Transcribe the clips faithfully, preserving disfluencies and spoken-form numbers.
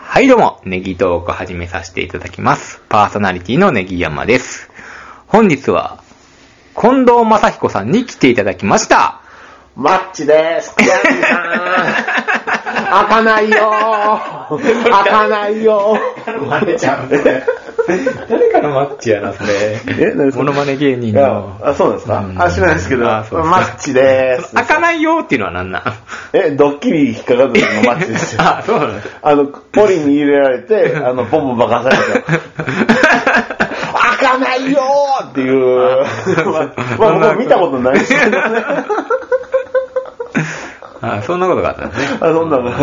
はいどうも、ネギトーク始めさせていただきます。パーソナリティのネギ山です。本日は、近藤正彦さんに来ていただきました。 マッチです。クランさん。開かないよー。開かないよー。 マネちゃん。誰かのマッチやな、それ。え、何それモノマネ芸人の。 あ、そうなんですか、うん、あ、知らないですけど、マッチです。 開かないよーっていうのは何なん？ え、ドッキリ引っかかった時のマッチですよ。 あ、そうなんです。 あの、ポリに入れられて、あの、ポンポン爆破されて。開かないよーっていう。まあ、僕見たことないですけどね。 あ、そんなことがあったんですね。 あ、そんなのない。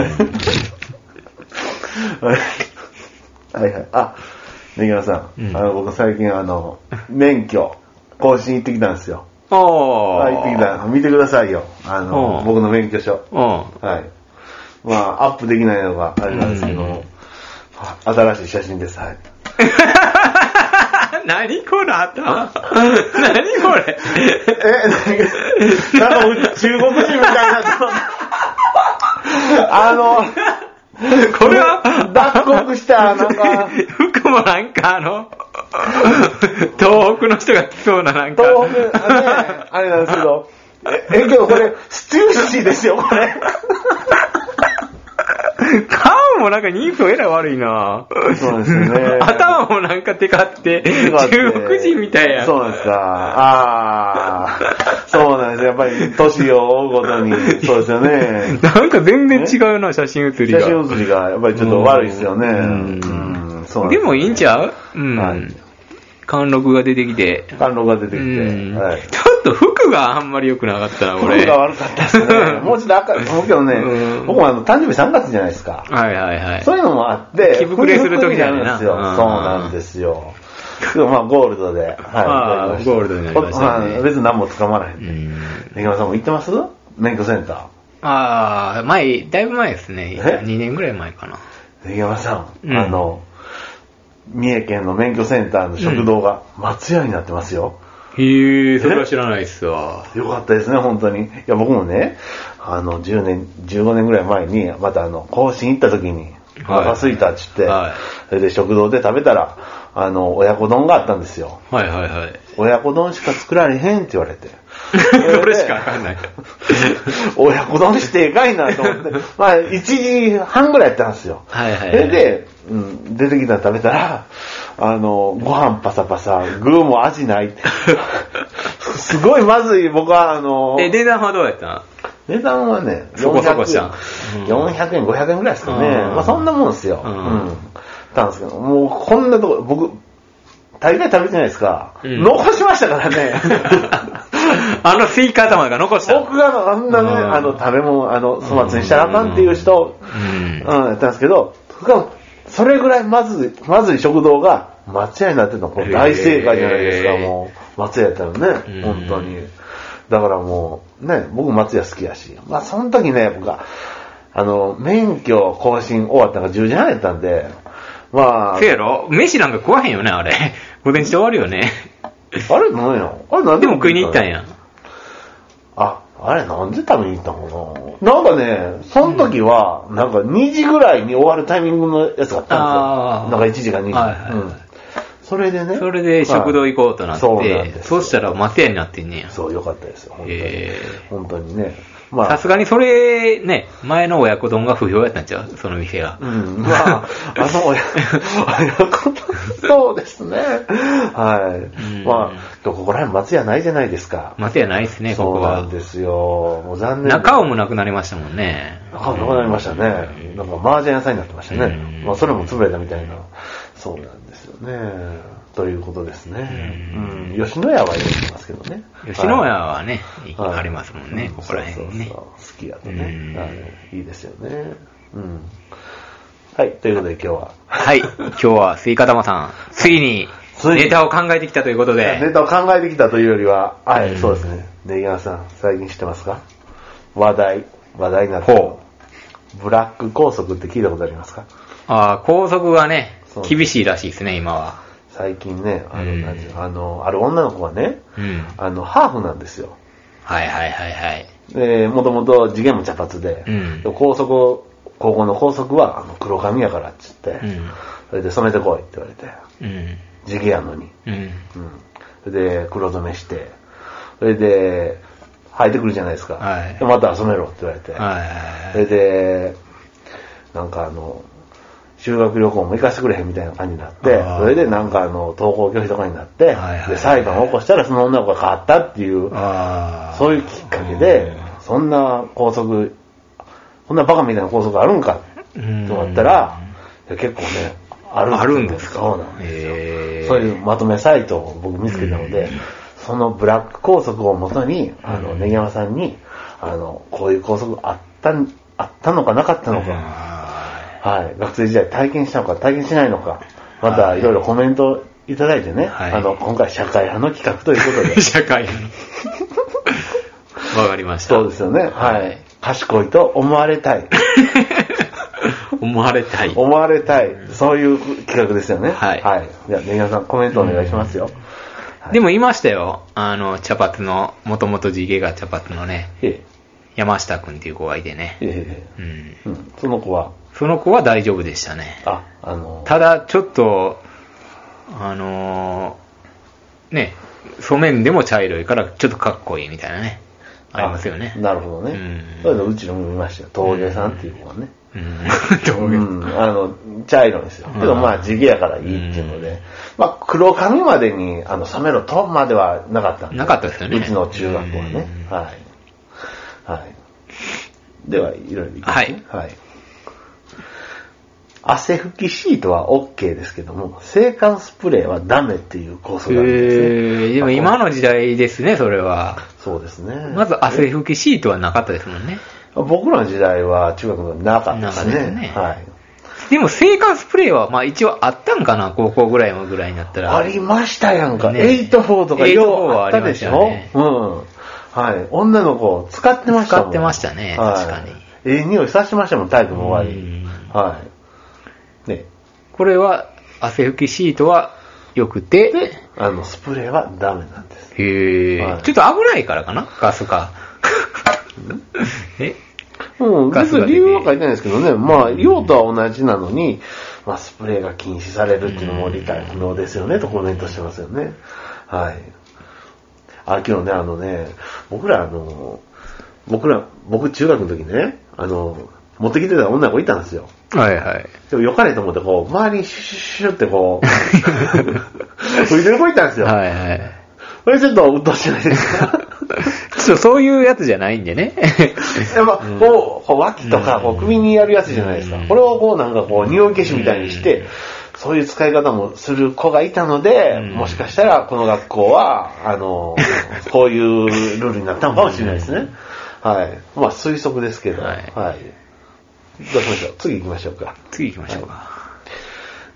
はいはい。あ、ネギマさん、うん、あの僕最近あの免許更新行ってきたんですよ。 おー。 はい、行ってきた。見てくださいよ。あの僕の免許証。はい。まあアップできないのがあれなんですけど、うん、新しい写真です。はい。 何この頭何これえ、なんか中国人みたいなあのこれは脱獄したなんか服もなんかあの東北の人が来そうななんか東北ねあれなんですけどえけどこれスチューシーですよこれ顔もなんか人相えらい悪いな。 そうですよね。 頭もなんかテカって中国人みたいや。 そうなんですか。ああ、そうなんです。やっぱり年を追うごとにそうですよね。 なんか全然違うな写真写りが。 写真写りがやっぱりちょっと悪いですよね。うんうんそうなんです。でもいいんちゃう？うん。はい、貫禄が出てきて。 貫禄が出てきて。 はい、ちょっと服があんまり良くなかったな、俺。 服が悪かったですね。もうちょっと赤い。思うけどね、僕もあの、誕生日さんがつじゃないですか。 はいはいはい。 そういうのもあって、 着膨れする時じゃないな。 そうなんですよ。でもまあ、ゴールドで。はい。 ああ、ゴールドになりましたね。 別に何も捕まらへん。ネギマさんも行ってます？免許センター。 ああ、前、だいぶ前ですね。にねんぐらい前かな。 ネギマさん、あの、三重県の免許センターの食堂が松屋になってますよ。 へぇー、それは知らないっすわ。 よかったですね、本当に。いや、僕もね、あの、じゅうねん、じゅうごねんぐらい前に、またあの、更新行った時に、お腹空いたっつって、はい、それで食堂で食べたら、あの、親子丼があったんですよ。 はいはいはい。 親子丼しか作られへんって言われて。 これしかわかんない。 親子丼してえかいなと思って、まあ、いちじはんぐらいやったんですよ。 はいはい、はい。 それで、うん、出てきたら食べたら、あの、ご飯パサパサ、具も味ないって。すごいまずい、僕はあの、 え、値段はどうやったん？ 値段はね、 そこそこしたん。 よんひゃくえん、ごひゃくえんぐらいですかね。まあそんなもんですよ。うん。うん、たんですけど、もうこんなとこ、僕、大概食べてないですか、うん、残しましたからね。 あのスイカ頭が残した。 僕があんなね、あの食べ物、あの、粗末にしたらあかんっていう人、うん、うん、やったんですけど、それぐらいまずい、まずい食堂が松屋になってるのは大正解じゃないですか、もう。松屋やったらね、本当に。だからもう、ね、僕松屋好きやし。まあその時ね、僕は、あの、免許更新終わったのがじゅうじはんやったんで、まあ。 せやろ？飯なんか食わへんよね、あれ。午前中終わるよね。 あれ何やあれ何でも食いに行ったんや。 あ、あれなんで食べに行ったのかななんかね、その時は、なんかにじぐらいに終わるタイミングのやつがあったんですよ。なんかいちじかにじ。はいはいはい、うん。それでね。 それで食堂行こうとなって、そうなんです。そうしたら松屋になってんねや。 そう、よかったですよ。本当に。えー、本当にね。 まあ。さすがにそれ、ね、前の親子丼が不評やったんちゃうその店が。 うん。まあ、あの親、親子丼、そうですね。はい。まあ、ここら辺松屋ないじゃないですか。 松屋ないですね、ここは。 そうなんですよ。もう残念。 中尾もなくなりましたもんね。 中尾なくなりましたね。なんか麻雀屋さんになってましたね。まあ、それも潰れたみたいな。そうなんですよね。ということですね。うん。吉野家は入れてますけどね。 吉野家はね、ありますもんね、ここら辺にね。 好きやとね。いいですよね。うん。はい、ということで今日は。 はい、今日はスイカ玉さん、ついにネタを考えてきたということで。 ネタを考えてきたというよりは、はい、そうですね。ネギ山さん、最近知ってますか？話題、話題になってる。ブラック拘束って聞いたことありますか？ ああ、拘束がね、厳しいらしいですね、今は。 最近ね、あの、うん、あの、ある女の子がね、うん、あの、ハーフなんですよ。 はいはいはいはい。 で、もともと次元も茶髪で、うん、拘束高校の校則はあの黒髪やからっつって、 うん、 それで染めてこいって言われて、 うん、 地毛やのに、 うんうん、 それで黒染めして、それで生えてくるじゃないですか、 はい、 でまた染めろって言われて、 はい、 それでなんかあの修学旅行も行かせてくれへんみたいな感じになって、それでなんかあの登校拒否とかになって、はいはいはい、で裁判を起こしたらその女の子が変わったっていう、そういうきっかけで、そんな校則、そんなバカみたいな校則あるんかと思ったら、結構ね、あるんです。 あるんですか。 そうなんですよ。そういうまとめサイトを僕見つけたので、そのブラック校則をもとに、あの、ネギ山さんに、あの、こういう校則あった、あったのかなかったのか、はい、学生時代体験したのか体験しないのか、またいろいろコメントいただいてね、はい、あの今回社会派の企画ということで社会派のわかりました。 そうですよね、はい、はい、賢いと思われたい思われたい思われたい、そういう企画ですよね。はい、はい、じゃあネギさんコメントお願いしますよ。 はい、でもいましたよ、あの茶髪のもともと地毛が茶髪のね、ええ、山下くんっていう子がいてね、ええ、 うんうん、その子はその子は大丈夫でしたね。 あ、あのー、 ただ、ちょっと、あのー、ね、染めんでも茶色いから、ちょっとかっこいいみたいなね、ありますよね。 なるほどね。うん、そういうのうちのも見ましたよ。峠さんっていう子はね。 うん。 うん、あの、茶色いんですよ。けどまあ、地毛やからいいっていうので、うん、まあ、黒髪までにあの染めろとまではなかったんで。 なかったですよね。 うちの中学校はね。うん、はい。はい。では、いろいろいきますね。はい。はい。汗拭きシートは OK ですけども、制汗スプレーはダメっていう構想があるんですね。えー、でも今の時代ですね、それは。 そうですね。 まず汗拭きシートはなかったですもんね。 僕らの時代は中学のなかったですね。ですね。はい。 でも制汗スプレーはまあ一応あったんかな、高校ぐらいもぐらいになったら。 ありましたやんか。ね、エイトフォーとかようあったでしょ。ね、うん。はい。女の子使ってましたもん。 使ってましたね、 はい、 確かに。 ええ匂いさせてましたもん、体育の終わり。はい。ね、 これは汗拭きシートは良くて、 あのスプレーはダメなんです。 へえ、はい、ちょっと危ないからかな、ガスか。 え、うん、別に理由は書いてないですけどね、まあ用途は同じなのに、まあスプレーが禁止されるっていうのも理解不能ですよねとコメントしてますよね。はい。あ、今日ね、あのね、僕らあの僕ら僕中学の時ね、あの持ってきてた女の子いたんですよ。 はいはい。 でも良かれと思ってこう、周りにシュシュシュってこう、吹いてる子いたんですよ。 はいはい。 これちょっと鬱陶しいないですか？ ちょっとそういうやつじゃないんでね。 やっぱ、うん、こう、脇とかこう首にやるやつじゃないですか。うん、これをこうなんかこう、匂い消しみたいにして、うん、そういう使い方もする子がいたので、うん、もしかしたらこの学校は、あの、こういうルールになったのかもしれないですね。はい。まあ推測ですけど。はい。はい、どうしましょう。次行きましょうか。 次行きましょうか。はい、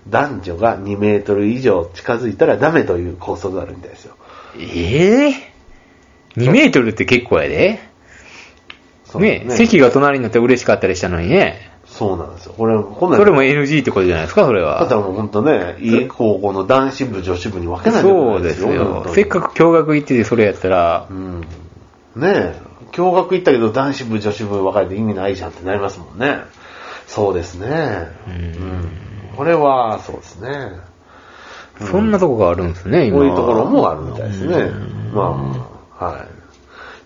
男女がにメートル以上近づいたらダメという校則があるみたいですよ。 ええー、にメートルって結構やで。ね, ね席が隣になって嬉しかったりしたのにね。 そうなんですよ。これ、こんなそれも エヌジー ってことじゃないですか、それは。 だからもう本当ね、いい高校の男子部、女子部に分けないといけないですよ。 そうですよ。せっかく共学行っててそれやったら。 うん。ねえ。共学行ったけど男子部、女子部分かれて意味ないじゃんってなりますもんね。そうですね。うん。うん、これは、そうですね。 うん、そんなとこがあるんですね、 今。こういうところもあるみたいですね。まあ、はい。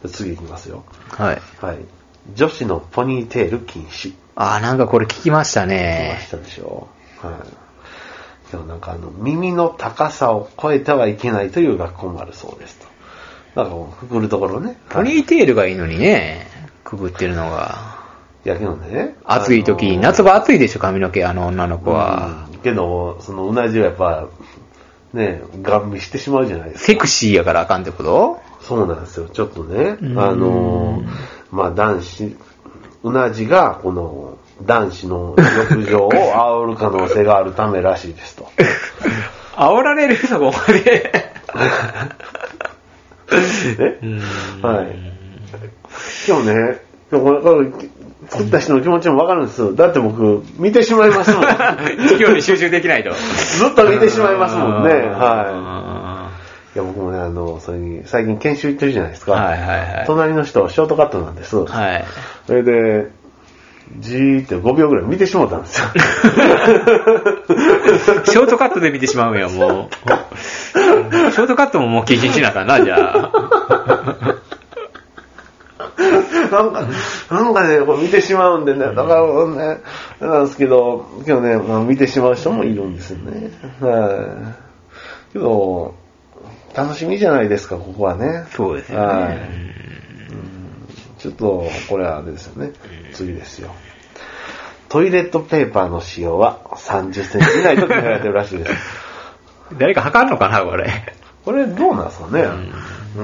次行きますよ。 はい。 はい。女子のポニーテール禁止。 ああ、なんかこれ聞きましたね。 聞きましたでしょ。はい。でもなんかあの、耳の高さを超えてはいけないという学校もあるそうですと。なんかもう、くくるところね。 ポニーテールがいいのにね、くくってるのが。 いやけどね。 暑い時、あのー、夏場暑いでしょ、髪の毛、あの女の子は。 うん、けど、そのうなじはやっぱ、ね、ガン見してしまうじゃないですか。 セクシーやからあかんってこと？ そうなんですよ。ちょっとね、あのー、まあ男子、うなじが、この、男子の浴場を煽る可能性があるためらしいですと。 煽られるそこまで。 ね、はい。今日ね、今日これ作った人の気持ちもわかるんですよ。だって僕、見てしまいますもん。 授業に集中できないと。 ずっと見てしまいますもんね。はい。いや、僕もね、あの、それに、最近研修行ってるじゃないですか。 はいはいはい。 隣の人はショートカットなんです。 はい。 それで、 じーってごびょうぐらい見てしまったんですよ。 ショートカットで見てしまうんや、もう。ショートカットももう経験しなあかんな、じゃあ。 なんか、なんかね、これ見てしまうんでね、だからね、なんですけど、けどね、まあ、見てしまう人もいるんですよね。はい。けど、楽しみじゃないですか、ここはね。 そうですよね。 はい。ちょっと、これはあれですよね。次ですよ。トイレットペーパーの使用はさんじゅっセンチ以内と決められてるらしいです。 誰か測るのかな、これ。 これどうなんですかね。 うん、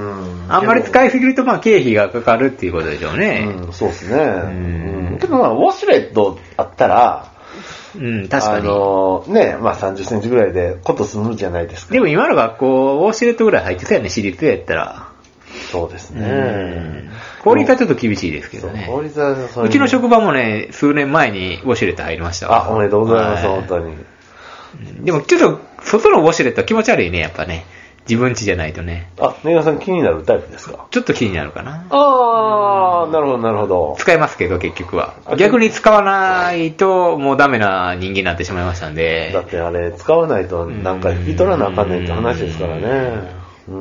あんまり使いすぎると、まあ、経費がかかるっていうことでしょうね。 うん、そうですね。うん、けど、まあ、ウォシュレットあったら、 うん、確かに。 あの、ね、まあさんじゅっセンチぐらいでこと済むじゃないですか。 でも今の学校、ウォシュレットぐらい入ってたよね、私立やったら。 そうですね。 公立はちょっと厳しいですけどね。 公立はそういう。 うちの職場もね、数年前にウォシュレット入りましたわ。 あ、おめでとうございます、本当に。 でもちょっと、外のウォシュレットは気持ち悪いね、やっぱね。自分家じゃないとね。 あ、ネガさん気になるタイプですか？ ちょっと気になるかな。 あー、なるほど、なるほど。 使いますけど、結局は。逆に使わないと、もうダメな人間になってしまいましたんで。 だってあれ、使わないと何回引き取らなあかんねんって話ですからね。うん。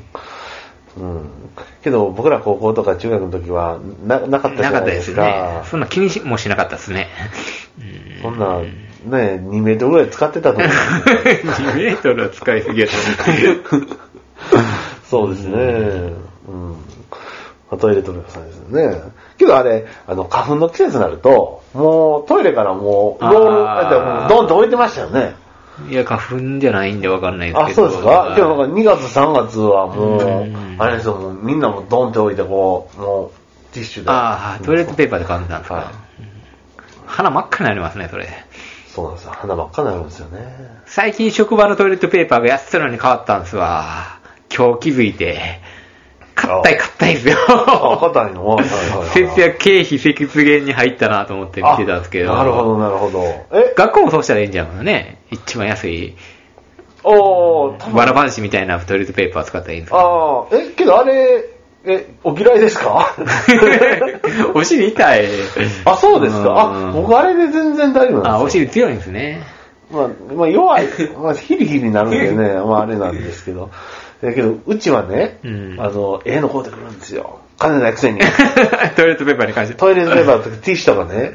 うん。けど、僕ら高校とか中学の時は、な、なかったじゃないですか。 なかったですね。そんな気にもしなかったですね。 そんな、ね、にメートルぐらい使ってたと思う。にメートルは使いすぎやと思う。 そうですね。うん。トイレットペーパーさんですよね。けどあれ、あの、花粉の季節になると、もうトイレからもう、もう、ドンと置いてましたよね。 いや、花粉じゃないんでわかんないですけあ、 ど。 そうですか？けどなんかにがつさんがつはもう、あれですよ、もうみんなもドンって置いてこう、もう、ティッシュで。 ああ、トイレットペーパーで買んだんですか。はい、鼻真っ赤になりますね、それ。 そうなんですよ。鼻真っ赤になるんですよね。 最近職場のトイレットペーパーが安いのに変わったんですわ。今日気づいて。硬い硬いですよ。 あ、硬いの？はいはいはい。 節約経費節減に入ったなと思って見てたんですけど。 なるほどなるほど。え？ 学校もそうしたらいいんじゃんね。一番安い。 おー、 わらばんしみたいなトイレットペーパー使ったらいいんですか？ ああ、え、けどあれ、え、お嫌いですか？ お尻痛い。 あ、そうですか。あ、僕あれで全然大丈夫なんですよ。 あ、お尻強いんですね。 まあ、まあ、弱い、まあ、ヒリヒリになるんでね、まああれなんですけど。だけど、うちはね、うん、あの、ええの買うてくるんですよ。金ないくせに。 トイレットペーパーに関して。 トイレットペーパーとかティッシュとかね。うん、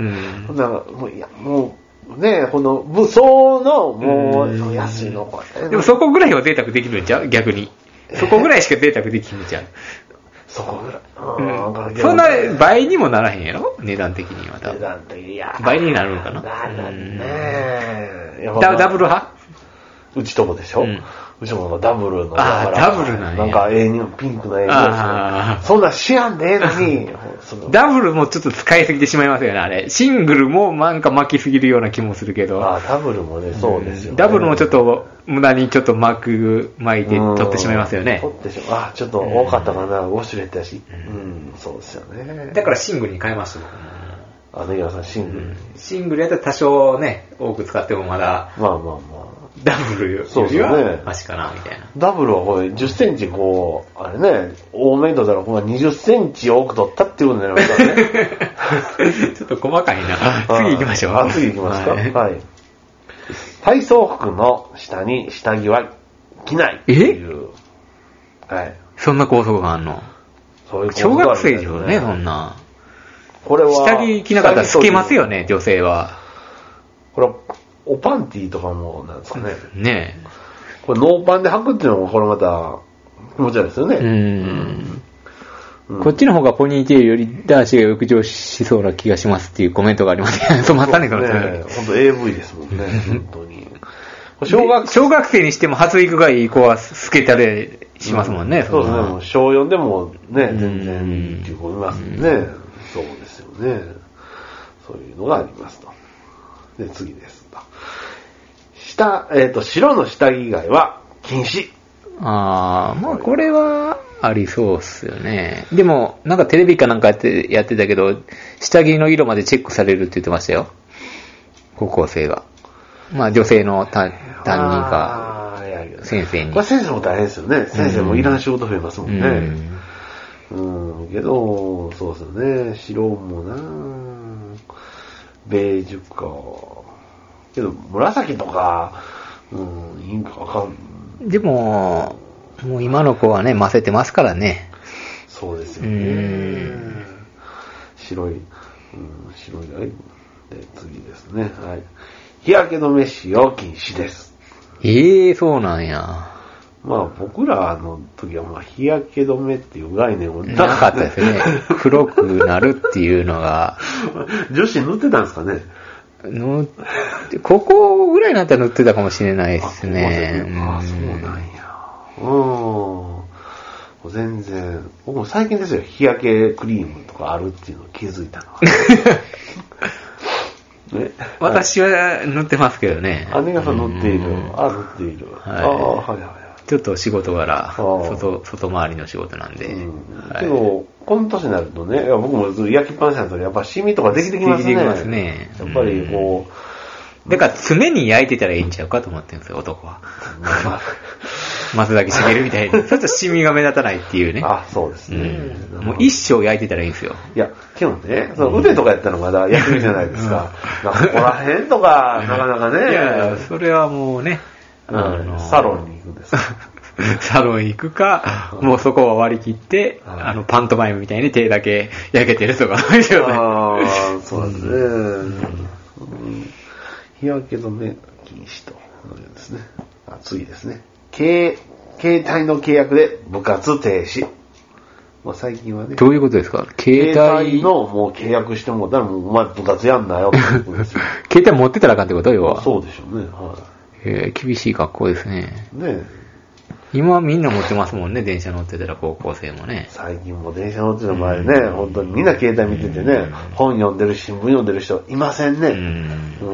なんかもういや、もう、ね、この武装の、もう、安いのこれ。 でもそこぐらいは贅沢できるんちゃう？逆に。そこぐらいしか贅沢できるんちゃう？ そこぐらい。 うん、そんな倍にもならへんやろ？値段的には。 値段的に。いや。 倍になるのかな？ なるね。 ダ, ダブル派？ うちとこでしょ？うん、うちもダブルの。 ああ、ダブルなんや。 なんか エーに ピンクの エーに ですよ。そんな知らんでええのに。 ダブルもちょっと使いすぎてしまいますよね、あれ。シングルもなんか巻きすぎるような気もするけど。 ああ、ダブルもね、そうですよ、ね。 ダブルもちょっと無駄にちょっと巻く、巻いて取ってしまいますよね。 取ってしまう。あ、ちょっと多かったかな、ウォシュレットやし。うん、そうですよね。 だからシングルに変えました、僕。 あ、ネギラさんシングル、うん。 シングルやったら多少ね、多く使ってもまだ。 まあまあまあ。 ダブルよりはマシかな、みたいな。 ダブルはこれじゅっセンチこう、あれね、多めに取ったらこれにじゅっセンチ多く取ったっていうことになりますからね。 ちょっと細かいな。次行きましょう。 あ、次行きますか。はい。はい、体操服の下に下着は着ないっていう。 え？はい。そんな校則があんの？そういう校則がある、ね。小学生でしょね、そんな。これは。下着着なかったら透けますよね、女性は。 これは、おパンティーとかもなんですかね。 ねえ。 これノーパンで履くっていうのもこれまた気持ち悪いですよね。うんうんうん、こっちの方がポニーテールより男子が浴場しそうな気がしますっていうコメントがありますね。そうまたね、そのね。本当 エーブイ ですもんね、本当に。 小学小学生にしても発育がいい子は透けたりしますもんね。 うん、そうですね。もう小よんでもね、全然っていう子いますもんね、うん。そうですよね。そういうのがありますと。で、次です。下、えっ、ー、と、白の下着以外は禁止。 ああ、まあこれはありそうっすよね。でも、なんかテレビかなんかやってやってたけど、下着の色までチェックされるって言ってましたよ。高校生が。まあ女性の担任か、先生に。 これ先生も大変ですよね。先生もいらん仕事増えますもんね。うん、うんけど、そうですよね。白もなベージュか。けど、紫とか、うん、いいんかわかんでも、もう今の子はね、混ぜてますからね。 そうですよね。 うん白い、うん、白いライブ。で、次ですね。はい。日焼け止め使用禁止です。 ええー、そうなんや。 まあ僕らの時はまあ日焼け止めっていう概念をなかったですね。黒くなるっていうのが。 女子塗ってたんですかね。 塗ってここぐらいになったら塗ってたかもしれないですね。 あ、そうなんや。うん。全然。僕も最近ですよ。日焼けクリームとかあるっていうのを気づいたのは。ね、 私は塗ってますけどね。 姉がさん塗っている。あ、塗っている。 はい、 ああ、はいはいはい。 ちょっと仕事柄、外、外回りの仕事なんで。 うんはい、 けど、この年になるとね、いや僕もずっと焼きっぱなしだとやっぱシミとかできてきますね。 できてきますね。 やっぱりこう、だから常に焼いてたらいいんちゃうかと思ってるんですよ、男は。松崎しげるみたいに。ちょっとシミが目立たないっていうね。 あ、そうですね。 うん、もう一生焼いてたらいいんですよ。 いや、けどね、その腕とかやったらまだ焼けるじゃないですか。うん、ここら辺とか、なかなかね。 いや、それはもうね、 あのサロンに行くんですか。 サロン行くか、もうそこは割り切って、あの、パントマイムみたいに手だけ焼けてる人が多いですよね。 ああ、そうですね。うん、日焼け止め禁止と。ですね。あ、次ですね。携、携帯の契約で部活停止。まあ最近はね。 どういうことですか？携帯。 携帯のもう契約してもらったらもうお前部活やんなよってことですよ。 携帯持ってたらあかんってことよ、要は。 そうでしょうね。はい。 えー、厳しい学校ですね。 ね今みんな持ってますもんね、電車乗ってたら高校生もね。 最近も電車乗ってる前ね、うん、本当にみんな携帯見ててね、うん、本読んでる新聞読んでる人いませんね。うん、うん、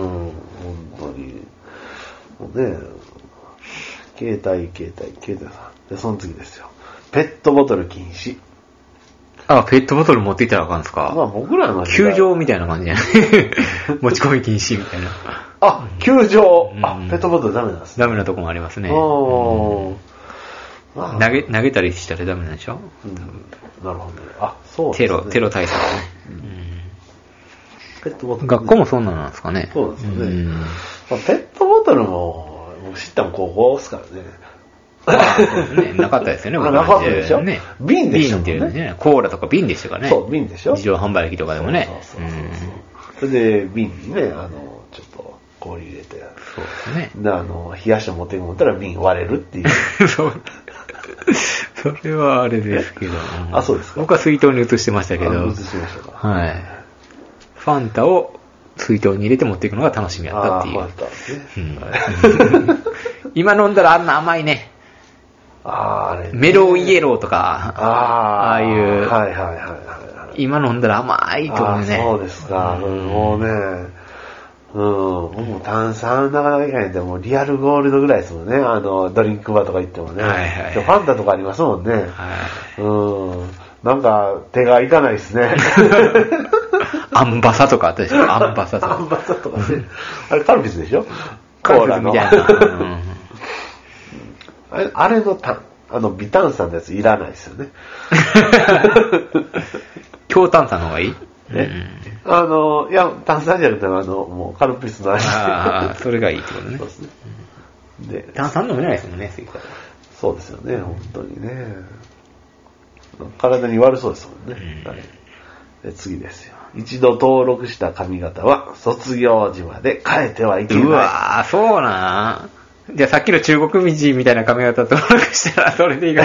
本当に。もうね、携帯、携帯、携帯さん。で、その次ですよ。ペットボトル禁止。 あ、ペットボトル持っていったらあかんすか？ まあ僕らの球場みたいな感じじゃない持ち込み禁止みたいな。 あ、球場、うん、あ、ペットボトルダメなんですね。 ダメなとこもありますね。 うんまあ、投げ、投げたりしたらダメなんでしょ、うん、 なるほどね。あ、そうですね。テロ、テロ対策ね。うん、 ペットボトル、ね。 学校もそんななんですかね。 そうですよね。うんまあ、ペットボトルも、僕知ったの高校ですからね。 あそうですね。なかったですよね。 僕なかったでしょ、ね、瓶でしたもんね。 瓶ってね。コーラとか瓶でしたからね。 そう、瓶でしょ。 自動販売機とかでもね。 そうそうそうそう。それで、瓶にね、あの、ちょっと、氷入れて。 そうですね。 で、あの、冷やして持ってくったら瓶割れるっていう。 そう。それはあれですけど。 あ、そうですか。 僕は水筒に移してましたけど。 移しましたか。 はい。ファンタを水筒に入れて持っていくのが楽しみやったっていう。 あ、ファンタですね。 うん、今飲んだらあんな甘いね。 ああれ、ね。 メロンイエローとか。 ああ。 ああいう。 はいはいはいはい。 今飲んだら甘いと思うね。 そうですか。うん、もうね。うん、僕も炭酸なかなかいかないんで、もうリアルゴールドぐらいですもんね。あの、ドリンクバーとか行ってもね。 はいはい、 ファンタとかありますもんね。 はい。 うん。なんか、手がいかないですね。 アンバサとかあったでしょ？アンバサとか。 アンバサとかね。あれカルピスでしょ？ カルピスみたいな。うんあれ、あれのた、あの、微炭酸のやついらないですよね。 強炭酸の方がいい？ ね、うん、あの、いや、炭酸じゃなくて、あの、もうカルピスの味。 ああ、それがいいってことね。 そうですね。で、 炭酸飲めないですもんね、スイカ。 そうですよね、本当にね。体に悪そうですもんね。うん、はい、で次ですよ。一度登録した髪型は卒業時まで変えてはいけない。 うわぁ、そうなん。じゃあさっきの中国人みたいな髪型登録したらそれでいいかな。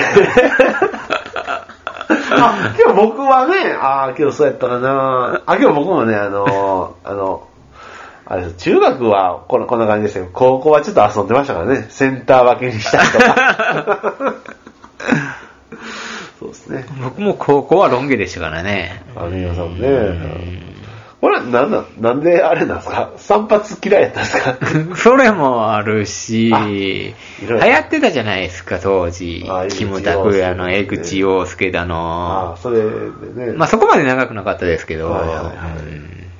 あ、けど僕はね、ああ、けどそうやったかな。あ、けど僕もね、あの、あの、あれ、中学はこんな、こんな感じでしたけど、高校はちょっと遊んでましたからね。センター分けにしたりとか。そうですね。 僕も高校はロン毛でしたからね。 あ、皆さんね。これはなんだ、なんであれなんですか？散髪嫌いやったんですか？ それもあるし、流行ってたじゃないですか、当時。キムタクやの、江口洋介だの。 あ、それでね。 まあそこまで長くなかったですけど。 はいはいはい、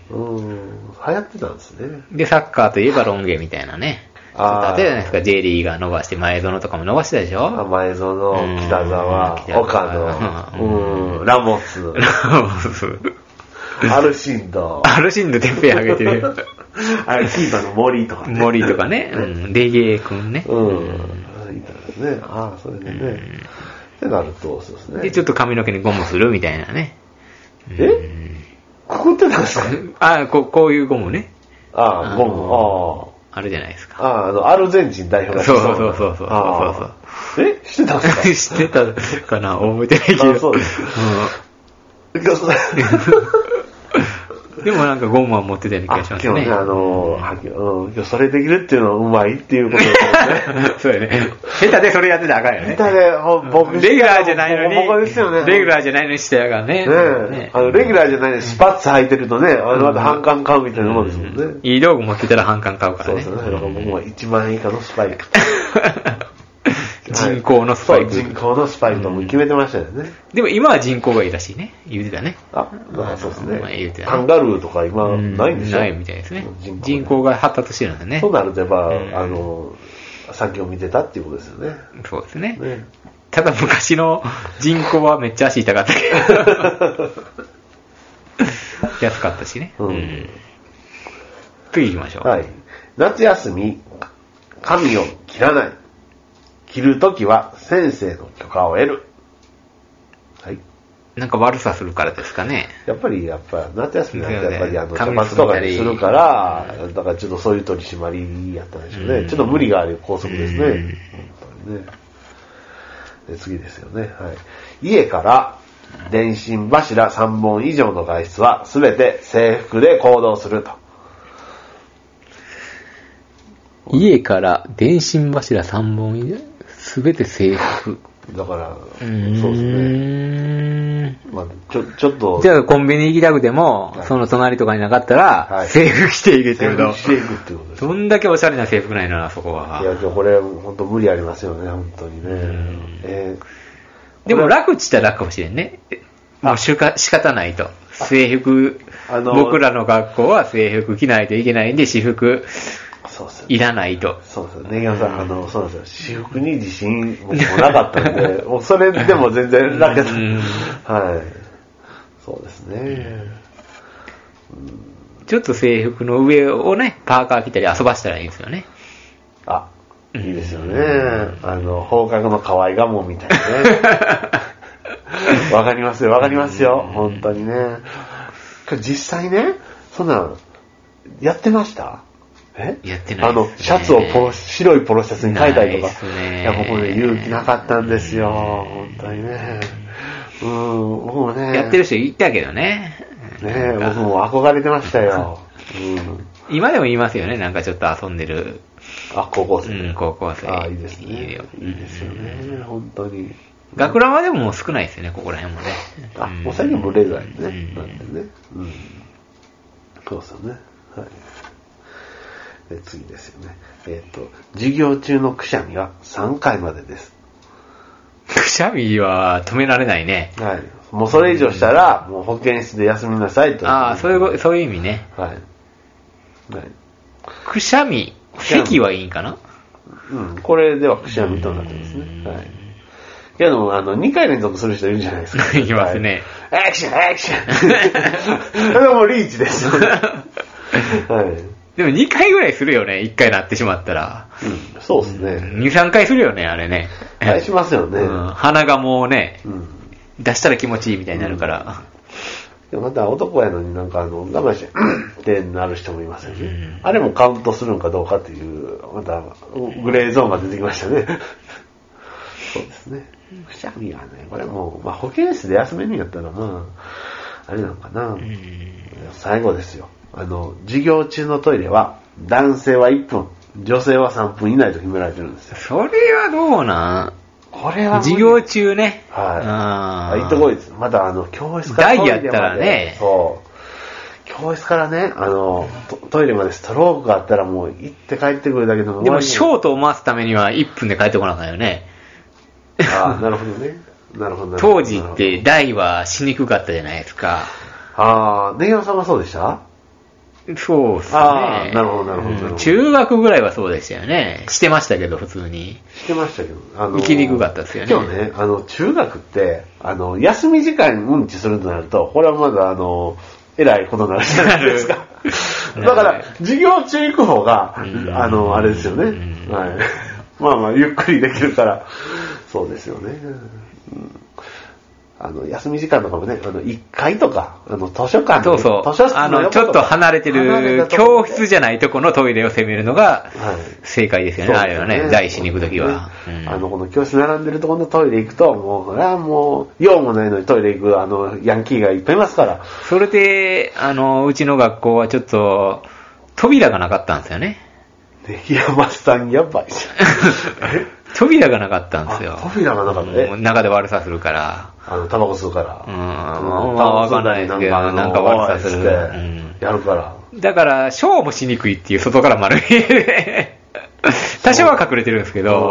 うん。うん。流行ってたんですね。 で、サッカーといえばロン毛みたいなね。あったじゃないですか、J リーが伸ばして、前園とかも伸ばしてたでしょ？ 前園、北沢、岡野、うん、ラモス。 ラモス。 アルシンド。 アルシンドてっぺんあげてる。 あれ、キーパーの森とかね。 森とかね。うん。レゲエ君ね。 うん。いたらね。ああ、それでね。ってなると、そうですね。 で、ちょっと髪の毛にゴムするみたいなね。 えくくってたんですか？ あこう、こういうゴムね。 ああ、ゴム。ああ。あるじゃないですか。 ああ、あの、アルゼンチン代表がそうそうそうそうそうそうそう。え知ってたんですか知ってたかな覚えてないけど。 あそうです。うん、 でもなんかゴムは持ってたような気がしますね。 今日ね、あのー、うん、今日それできるっていうのはうまいっていうことですよね。 そうやね。下手でそれやってたらあかんよね。 下手で、僕、 レギュラーじゃないのに、 僕ですよね。 レギュラーじゃないのにしてやがんね。 ねえ。あの、レギュラーじゃないのにスパッツ履いてるとね、あの、また反感買うみたいなもんですもんね。 いい道具持ってたら反感買うからね。 そうですね。だから僕はいちまん円以下のスパイク。 人工のスパイク。 人工のスパイクとも決めてましたよね。 でも今は人工がいいらしいね。言うてたね。 あ、まあそうですね。 言うてたね。 カンガルーとか今ないんでしょ？ ないみたいですね。人工が発達してるんだね。 そうなるとやっぱ、あの、先を見てたっていうことですよね。 そうですね。ただ昔の人工はめっちゃ足痛かったけど。安かったしね。うん。次行きましょう。 はい。夏休み、髪を切らない。切るときは先生の許可を得る。はい。 なんか悪さするからですかね。 やっぱり、やっぱ、夏休みなんてやっぱり、あの、茶髪とかにするから、だからちょっとそういう取り締まりやったんでしょうね。ちょっと無理がある校則ですね。本当にね。で、次ですよね。はい。家から電信柱さんぼん以上の外出はすべて制服で行動すると。 家から電信柱さんぼん以上すべて制服。 だから、そうですね。まあ、ちょ、ちょっと。 じゃあコンビニ行きたくても、はい、その隣とかになかったら、はい、制服着ていけってこと。 制服着ていくってことです。 どんだけおしゃれな制服ないな、そこは。 いや、これ、本当無理ありますよね、本当にね。えー、でも楽っちったら楽かもしれんね。もうしか仕方ないと。制服、あのー、僕らの学校は制服着ないといけないんで、私服。そうですね、いらないと。 そうですね。ネギさん、あの、そうなんですよ。私服に自信もなかったんで、もうそれでも全然楽だった。はい。そうですね、 うん。ちょっと制服の上をね、パーカー着たり遊ばしたらいいんですよね。 あ、いいですよね。あの、放課後の河合我門みたいなね。わかりますよ、わかりますよ。本当にね。実際ね、そんな、やってました？えやってない、 ね、あの、シャツをポロ、白いポロシャツに変えたりとか。いや、僕ね、勇気なかったんですよ。本当にね。うん、僕もね。 やってる人いたけどね。 ねえ、僕も憧れてましたよ。 うん、今でも言いますよね、なんかちょっと遊んでる。 あ、高校生。 うん、高校生。 あ、いいですね。いいよ。いいですよね、本当に。 学ランはでももう少ないですよね、ここら辺もね。 あ、もう最近もレザーにね、なんでね。うん。そうですよね。はい。で次ですよね。えっ、ー、と、授業中のくしゃみはさんかいまでです。 くしゃみは止められないね。 はい。もうそれ以上したら、もう保健室で休みなさいと。 ああ、そういう、そういう意味ね。 はい。はい、 くしゃみ、咳はいいんかな？ うん、これではくしゃみとなってますね。はい。けども、あの、にかい連続する人いるじゃないですか。 いますね。 はい、アクション、アクションそれはもうリーチですよね。はい。 でもにかいぐらいするよね、いっかいなってしまったら。 うん、そうですね。 に、さんかいするよね、あれね。 はい、しますよね。 うん、鼻がもうね、うん、出したら気持ちいいみたいになるから。 うん、でまた男やのになんかあの、我慢して、うんってなる人もいますよね、うん。あれもカウントするのかどうかっていう、またグレーゾーンが出てきましたね。そうですね。くしゃみはね、これもう、まあ、保健室で休めるんやったらまあ、あれなのかな。うん、最後ですよ。あの、授業中のトイレは、男性はいっぷん、女性はさんぷん以内と決められてるんですよ。 それはどうなん？ これは授業中ね。 はい。ああ。行ってこいです。まだあの、教室からトイレまで。大やったらね。 そう。教室からね、あの、トイレまでストロークがあったらもう行って帰ってくるだけでも。 でも、ショートを回すためにはいっぷんで帰ってこなあかんよね。 ああ、なるほどね。なるほど。 当時って大はしにくかったじゃないですか。 ああ、ネギノさんはそうでした？ そうですね。 ああ、なるほど、なるほど、 うん。中学ぐらいはそうでしたよね。してましたけど、普通に。 してましたけど。あのー、 行きにくかったですよね。 今日ね、あの、中学って、あの、休み時間にうんちするとなると、これはまだあの、 えらいことになるじゃないですか。だから、授業中行く方が、あの、あれですよね。はい。まあまあ、ゆっくりできるから、そうですよね。うん、あの、休み時間とかもね、あの、いっかいとか、あの、図書館そうそう。図書室あの、ちょっと離れてる、教室じゃないとこのトイレを攻めるのが、正解ですよね、はい、あれはね、在しに行くときは、 ねうん。あの、この教室並んでるところのトイレ行くと、もう、これはもう、用もないのにトイレ行く、あの、ヤンキーがいっぱいいますから。 それで、あの、うちの学校はちょっと、扉がなかったんですよね。 ね、山さんやばいじゃん。 扉がなかったんですよ。 扉がなかったね。 中で悪さするから。 あの、タバコ吸うから。 うん。まあ、わかんないですけど、なんか悪さする。うん。 やるから。 だから、ショーもしにくいっていう外から丸見えで。多少は隠れてるんですけど。うん。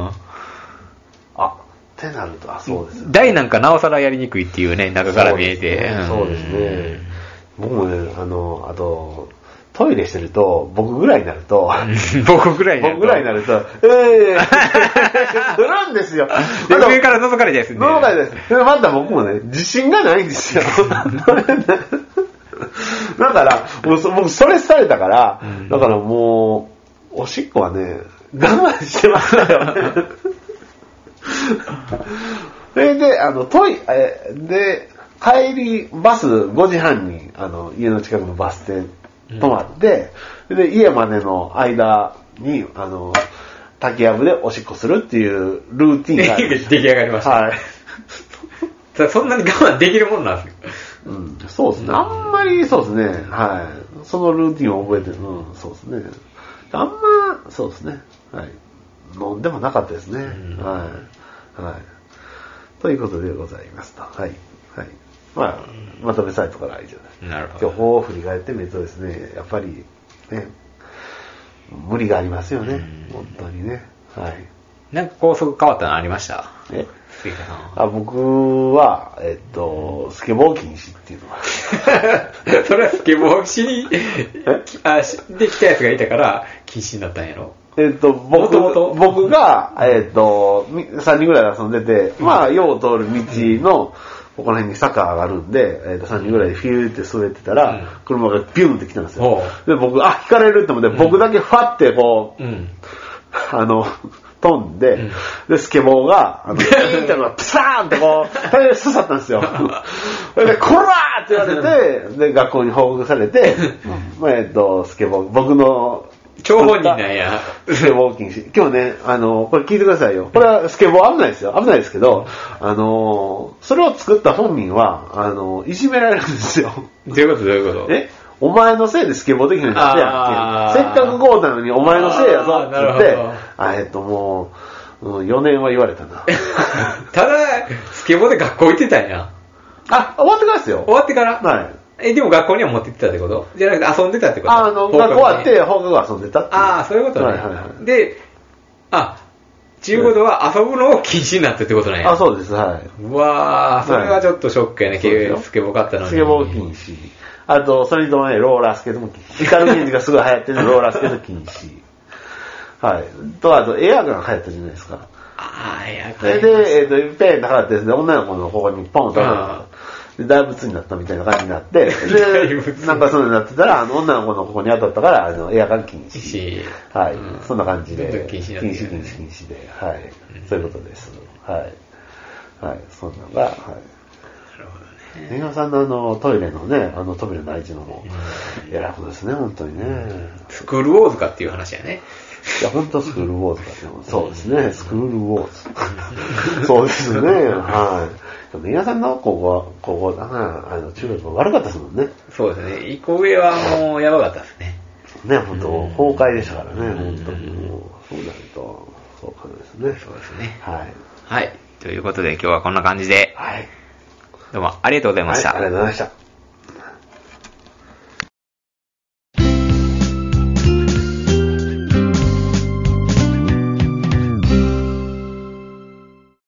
あ、ってなると、あ、そうです、ね。 台なんかなおさらやりにくいっていうね、中から見えて。 そうですね。僕もね、あの、あと、トイレしてると、僕ぐらいになると、 僕ぐらいになると、 僕ぐらいになると、えぇ、ー、するんですよ。 上から覗かれですね。 覗かれです。でまた僕もね、自信がないんですよ。だから、僕それされたから、うん、だからもう、おしっこはね、我慢してましたよね。それで、あの、トイレ、で、帰り、バスごじはんに、あの、家の近くのバス停、泊まって、うん、で、家までの間に、あの、竹やぶでおしっこするっていうルーティンがある。 出来上がりました。はい。そんなに我慢できるもんなんですか？ うん、そうですね。あんまり、そうですね。はい。そのルーティンを覚えてる。うん、そうですね。あんま、そうですね。はい。飲んでもなかったですね。うん、はい。はい。ということでございますと。はい。はい。まあ、まとめサイトから以上です。 なるほど。 今日を振り返ってみるとですね、やっぱり、ね、無理がありますよね。本当にね。はい。 なんか高速変わったのありました？えあ僕は、えっと、スケボー禁止っていうのが。 それはスケボーしに、あ、できたやつがいたから禁止になったんやろ？ えっと、僕、僕が、えっと、さんにんぐらいで遊んでて、まあ、よう通る道の、ここら辺に坂上がるんで、えっと、さんにんぐらいでフィューって滑ってたら、うん、車がビューンって来たんですよ。で、僕、あ、引かれるって思って、うん、僕だけファってこう、うん、あの、飛んで、うん、で、スケボーが、あの、ピーンってのがプサーンってこう、タイヤで刺さったんですよ。で、こらーって言われて、で、学校に報告されて、まあ、えっと、スケボー、僕の、 張本人なんや。 スケボー禁止。今日ね、あの、これ聞いてくださいよ。これはスケボー危ないですよ。危ないですけど、あの、それを作った本人は、あの、いじめられるんですよ。 どういうことどういうことえお前のせいでスケボーできるようになってやん。せっかくこうなのにお前のせいやぞって言って、あ、えっともう、よねんは言われたな。 ただ、スケボーで学校行ってたんや。 あ、終わってからですよ。 終わってからはい。 え、でも学校には持って行ってたってことじゃなくて遊んでたってことあ、あの、学校終わって放課後遊んでたって。 ああ、そういうことね。はいはいはい。で、あ、ちゅうことは遊ぶのを禁止になってってことなんや。 あ、そうです、はい。 うわー、それはちょっとショックやね、スケボー買ったのに。 スケボー禁止。あと、それとね、ローラースケートも禁止。光る現実がすごい流行ってるローラースケート禁止。はい。と、あと、エアガン流行ったじゃないですか。 ああ、エアガン。で、えっ、ー、と、ペンって払ってですね、女の子のここにポンと。で、大仏になったみたいな感じになって、で、なんかそうになってたら、あの、女の子のここに当たったから、あの、エアガン禁止。はい、うん。そんな感じで。 禁止、 禁止、禁止、禁止で。はい。うん、そういうことです。はい。はい。そんなのが、はい。なるほどね。ネガさんのあの、トイレのね、あの、扉の位置のも、えらいことですね、本当にね。 スクールウォーズかっていう話やね。 いや、本当スクールウォーズかっていうのそうですね、スクールウォーズ。そうですね、はい。皆さんの高校、高校だな、あの、中学も悪かったですもんね。 そうですね。一個上はもうやばかったですね。 ね、本当崩壊でしたからね、本当にもう、そうなると、そうかですね。 そうですね。 はい。 はい。ということで今日はこんな感じで、 はい。 どうもありがとうございました。 はい、ありがとうございました。